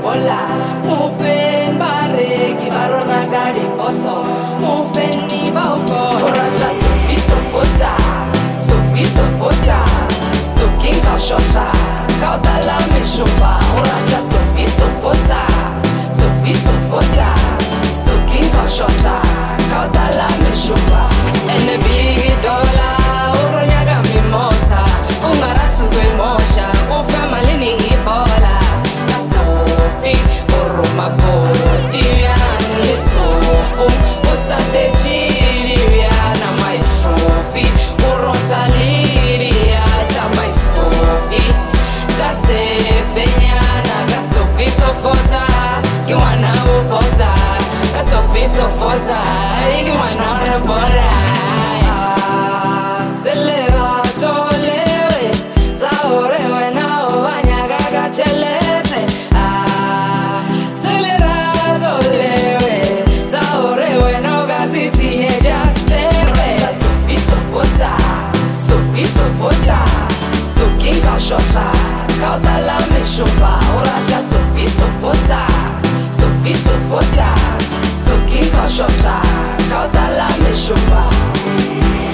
bola mufen bareki barona dari poso mufen ni bauko ora just visto fosa so visto fosa sto king shota kauta la mishupa ora just visto fosa so visto fosa sto king shota kauta la mishupa ene big dollar ora nyaga mimosa ungarasu zoimosha ufamali ni ibola kastofi oroma botian listofu usate chiriya na my trophy urotaliria ta my stofi kaste peñana kastofi stofosa que wana uposa kastofi stofosa que wana repora chelete acelerato lewe zaore bueno casi si just sto visto fosa sto king shota kauta la mishupa ora just sto visto fosa sto king shota kauta la mishupa